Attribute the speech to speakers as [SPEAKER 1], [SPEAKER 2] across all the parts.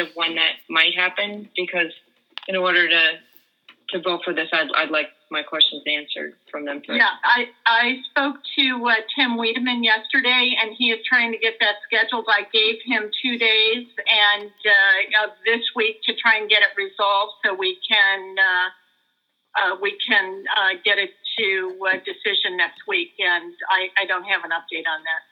[SPEAKER 1] of when that might happen, because in order to vote for this, I'd like my questions answered from them first.
[SPEAKER 2] Yeah, I spoke to Tim Wiedemann yesterday, and he is trying to get that scheduled. I gave him 2 days and this week to try and get it resolved so we can get it to a decision next week. And I don't have an update on that.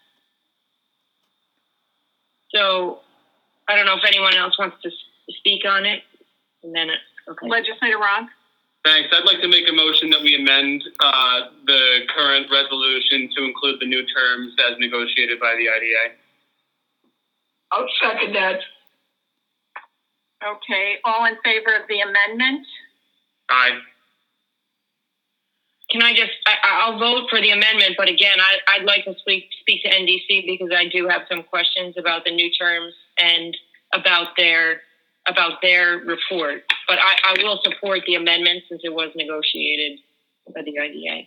[SPEAKER 1] So I don't know if anyone else wants to speak on it. And then, okay.
[SPEAKER 2] Legislator Ronk?
[SPEAKER 3] Thanks. I'd like to make a motion that we amend the current resolution to include the new terms as negotiated by the IDA.
[SPEAKER 4] I'll second that.
[SPEAKER 2] Okay. All in favor of the amendment?
[SPEAKER 3] Aye.
[SPEAKER 1] Can I just, I'll vote for the amendment, but again, I'd like to speak to NDC because I do have some questions about the new terms and about their report. But I will support the amendment since it was negotiated by the IDA.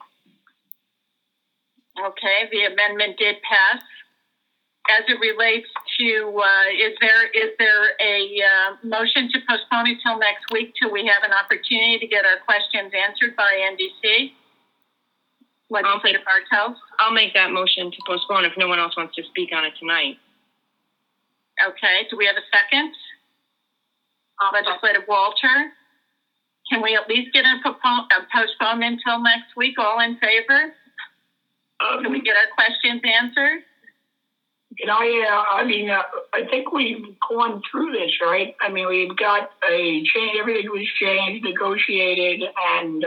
[SPEAKER 2] Okay, the amendment did pass. As it relates to, is there a motion to postpone it till next week till we have an opportunity to get our questions answered by NDC? Legislator Bartels?
[SPEAKER 1] I'll make that motion to postpone if no one else wants to speak on it tonight.
[SPEAKER 2] Okay, do we have a second? Legislator Walter? Can we at least get a postponement until next week? All in favor? Can we get our questions answered?
[SPEAKER 4] I think we've gone through this, right? I mean, we've got a change, everything was changed, negotiated, and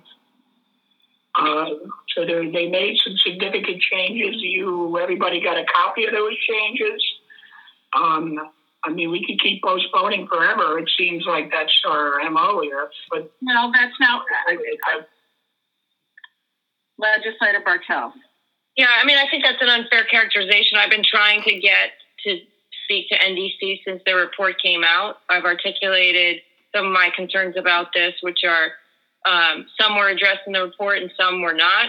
[SPEAKER 4] so they made some significant changes. Everybody got a copy of those changes. I mean, we could keep postponing forever. It seems like that's our MO here. But
[SPEAKER 2] no, that's not. Legislator Bartels.
[SPEAKER 1] Yeah, I mean, I think that's an unfair characterization. I've been trying to get to speak to NDC since their report came out. I've articulated some of my concerns about this, which are some were addressed in the report and some were not.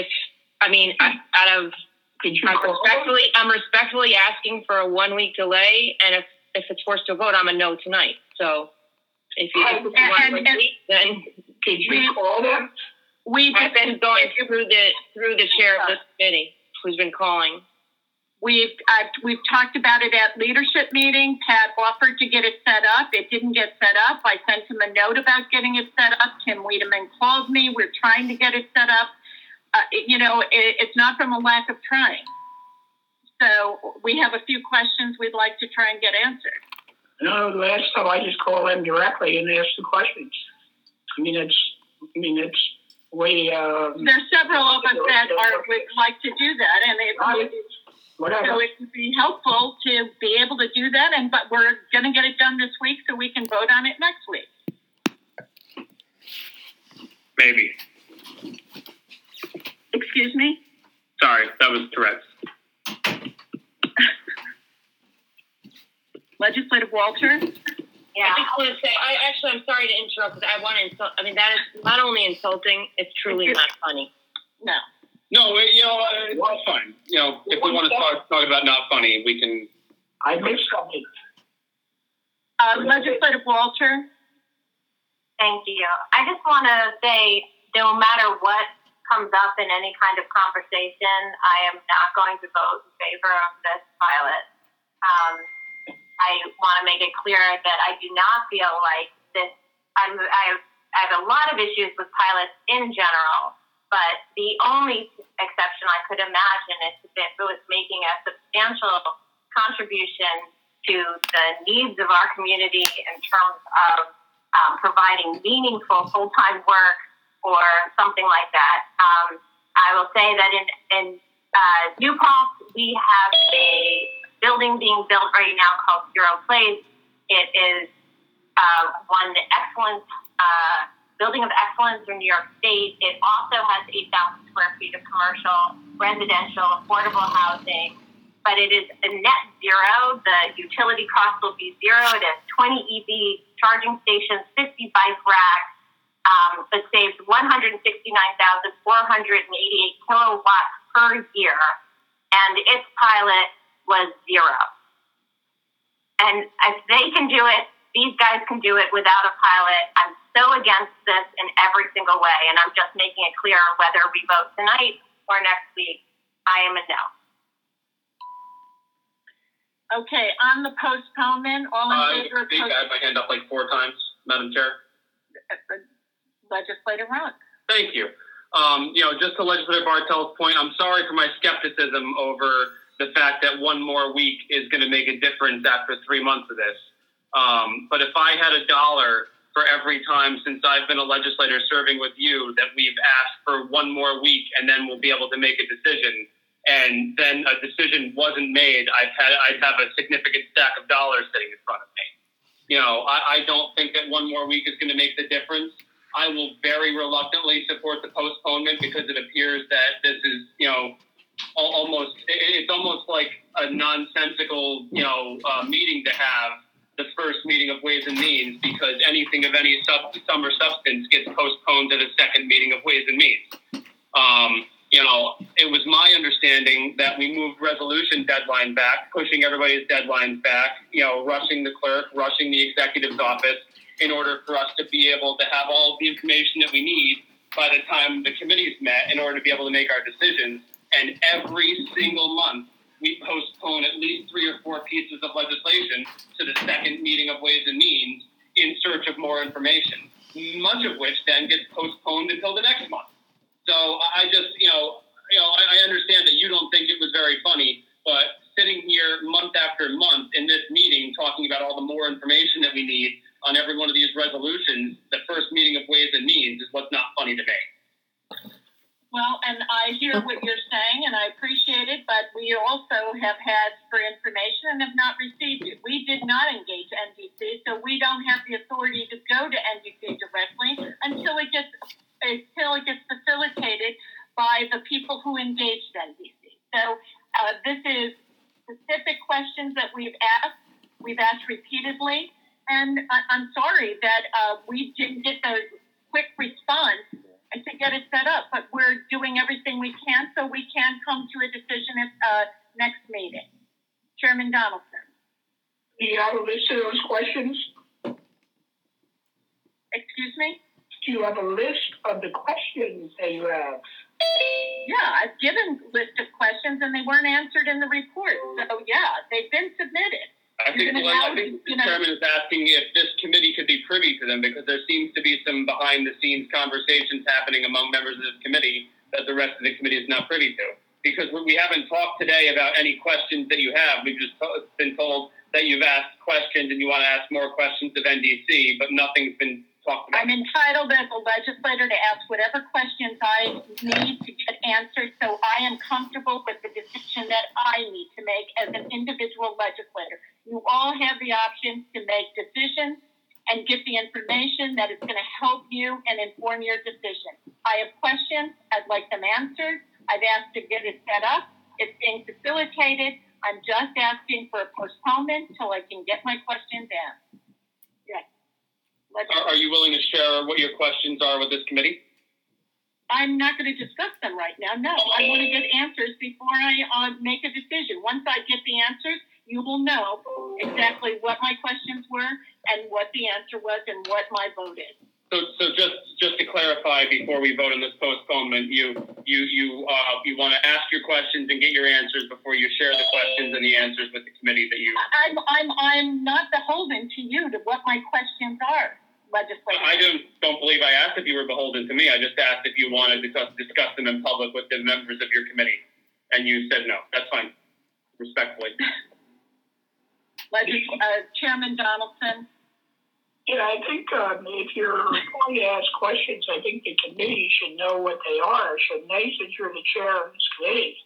[SPEAKER 1] I'm respectfully asking for a 1 week delay, and if it's forced to vote, I'm a no tonight. So if you want to wait, then
[SPEAKER 4] could you call them?
[SPEAKER 1] I've been going through the chair of this committee, who's been calling.
[SPEAKER 2] We've talked about it at leadership meeting. Pat offered to get it set up. It didn't get set up. I sent him a note about getting it set up. Tim Wiedemann called me. We're trying to get it set up. It's not from a lack of trying. So we have a few questions we'd like to try and get answered.
[SPEAKER 4] No, the last time I just call them directly and ask the questions. It's way.
[SPEAKER 2] There's several of us that would like to do that, and so it would be helpful to be able to do that. But we're going to get it done this week so we can vote on it next week.
[SPEAKER 3] Maybe.
[SPEAKER 2] Excuse me?
[SPEAKER 3] Sorry, that was Tourette's.
[SPEAKER 2] Legislative Walter?
[SPEAKER 1] Yeah. I just want to say, I'm sorry to interrupt, because I want to insult. I mean, that is not only insulting, it's truly not funny.
[SPEAKER 2] No.
[SPEAKER 3] No, it's fine. If we want to talk about not funny, we can.
[SPEAKER 4] I missed something.
[SPEAKER 2] Legislative Walter?
[SPEAKER 5] Thank you. I just want to say, no matter what comes up in any kind of conversation, I am not going to vote in favor of this pilot. I want to make it clear that I do not feel like this. I have a lot of issues with pilots in general, but the only exception I could imagine is if it was making a substantial contribution to the needs of our community in terms of providing meaningful full-time work or something like that. I will say that in New Paltz, we have a building being built right now called Hero Place. It is one excellent building of excellence in New York State. It also has 8,000 square feet of commercial, residential, affordable housing, but it is a net zero. The utility cost will be zero. It has 20 EV charging stations, 50 bike racks. It saves 169,488 kilowatts per year, and its pilot was zero. And if they can do it, these guys can do it without a pilot. I'm so against this in every single way, and I'm just making it clear whether we vote tonight or next week, I am a no.
[SPEAKER 2] Okay, on the postponement, all in favor of
[SPEAKER 3] I had my hand up like 4 times, Madam Chair.
[SPEAKER 2] Legislator Ron.
[SPEAKER 3] Thank you. Just to Legislator Bartel's point, I'm sorry for my skepticism over the fact that one more week is going to make a difference after 3 months of this. But if I had $1 for every time since I've been a legislator serving with you that we've asked for one more week and then we'll be able to make a decision, and then a decision wasn't made, I'd have a significant stack of dollars sitting in front of me. I don't think that one more week is going to make the difference. I will very reluctantly support the postponement because it appears that this is, it's almost like a nonsensical, meeting to have, the first meeting of Ways and Means, because anything of any sum or substance gets postponed to the second meeting of Ways and Means. It was my understanding that we moved resolution deadline back, pushing everybody's deadlines back, rushing the clerk, rushing the executive's office in order for us to be able to have all the information that we need by the time the committees met in order to be able to make our decisions. And every single month, we postpone at least 3 or 4 pieces of legislation to the second meeting of Ways and Means in search of more information, much of which then gets postponed until the next month. So I just, I understand that you don't think it was very funny, but sitting here month after month in this meeting talking about all the more information that we need on every one of these resolutions, the first meeting of Ways and Means is what's not funny to me.
[SPEAKER 2] Well, and I hear what you're saying, and I appreciate it, but we also have asked for information and have not received it. We did not engage NDC, so we don't have the authority to go to NDC directly until it gets facilitated by the people who engaged NDC. So this is specific questions that we've asked repeatedly, and I'm sorry that we didn't get the quick response to get it set up, but we're doing everything we can so we can come to a decision at next meeting. Chairman Donaldson.
[SPEAKER 4] Do you have a list of those questions?
[SPEAKER 2] Excuse me?
[SPEAKER 4] Do you have a list of the questions that you have?
[SPEAKER 2] Yeah, I've given a list of questions and they weren't answered in the report. So yeah, they've been submitted.
[SPEAKER 3] I think the chairman is asking if this committee could be privy to them, because there seems to be some behind-the-scenes conversations happening among members of this committee that the rest of the committee is not privy to. Because we haven't talked today about any questions that you have. We've just been told that you've asked questions and you want to ask more questions of NDC, but nothing's been talked about.
[SPEAKER 2] I'm entitled as a legislator to ask whatever questions I need to get answered, so I am comfortable with the decision that I need to make as an individual legislator. You all have the option to make decisions and get the information that is going to help you and inform your decision. I have questions. I'd like them answered. I've asked to get it set up. It's being facilitated. I'm just asking for a postponement until I can get my questions in. Yes.
[SPEAKER 3] Are you willing to share what your questions are with this committee?
[SPEAKER 2] I'm not going to discuss them right now. No, I want to get answers before I make a decision. Once I get the answers, you will know exactly what my questions were and what the answer was and what my vote is.
[SPEAKER 3] So just to clarify, before we vote on this postponement, you want to ask your questions and get your answers before you share the questions and the answers with the committee that you.
[SPEAKER 2] I'm not beholden to you to what my questions are, legislator.
[SPEAKER 3] I don't believe I asked if you were beholden to me. I just asked if you wanted to discuss them in public with the members of your committee, and you said no. That's fine, respectfully.
[SPEAKER 2] Chairman Donaldson.
[SPEAKER 4] Yeah, I think if you're going to ask questions, I think the committee should know what they are, shouldn't they, since you're the chair of this committee?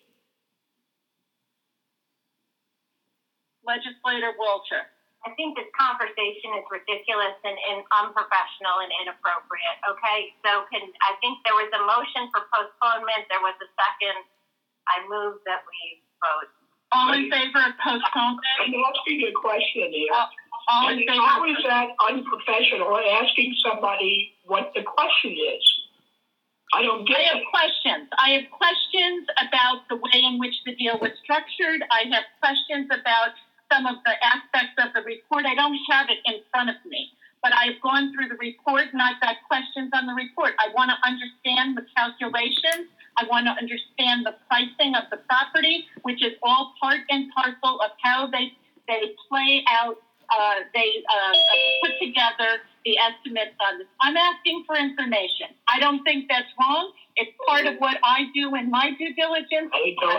[SPEAKER 2] Legislator Walter.
[SPEAKER 5] I think this conversation is ridiculous and unprofessional and inappropriate. Okay, so I think there was a motion for postponement. There was a second. I move that we vote.
[SPEAKER 2] All in favor of postponement?
[SPEAKER 4] I'm asking you a question here.
[SPEAKER 2] All in favor.
[SPEAKER 4] How is that unprofessional, asking somebody what the question is? I don't get it.
[SPEAKER 2] I have questions about the way in which the deal was structured. I have questions about some of the aspects of the report. I don't have it in front of me, but I've gone through the report and I've got questions on the report. I want to understand the calculations. I want to understand the pricing of the property, which is all part and parcel of how they play out, they put together the estimates on this. I'm asking for information. I don't think that's wrong. It's part of what I do in my due diligence.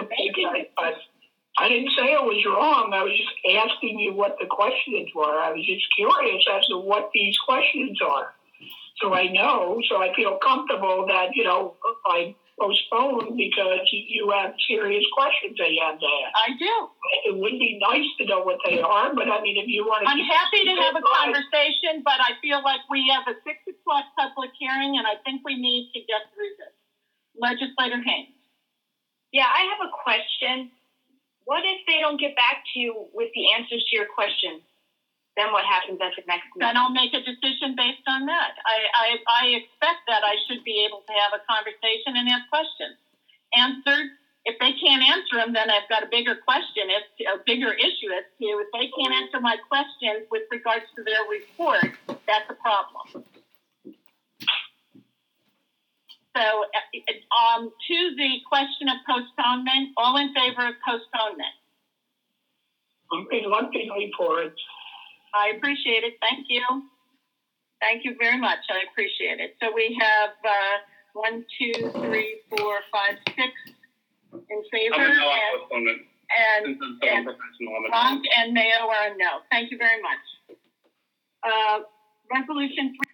[SPEAKER 4] I didn't say it was wrong. I was just asking you what the questions were. I was just curious as to what these questions are. So I know, so I feel comfortable that, I postpone because you have serious questions that you have to ask.
[SPEAKER 2] I do.
[SPEAKER 4] It would be nice to know what they are, but I mean, if you want to...
[SPEAKER 2] I'm happy to have a conversation, but I feel like we have a 6 o'clock public hearing, and I think we need to get through this. Legislator Haynes.
[SPEAKER 6] Yeah, I have a question. What if they don't get back to you with the answers to your questions? Then what happens at the next meeting?
[SPEAKER 2] Then I'll make a decision based on that. I expect that I should be able to have a conversation and ask questions. Answered. If they can't answer them, then I've got a bigger question, a bigger issue as to if they can't answer my questions with regards to their report, that's a problem. So, to the question of postponement, all in favor of postponement?
[SPEAKER 4] I'm reluctantly for it.
[SPEAKER 2] I appreciate it. Thank you. Thank you very much. I appreciate it. So we have 1, 2, 3, 4, 5, 6 in favor.
[SPEAKER 3] I'm a no on postponement.
[SPEAKER 2] And Ronk and Mayo are a no. Thank you very much. Resolution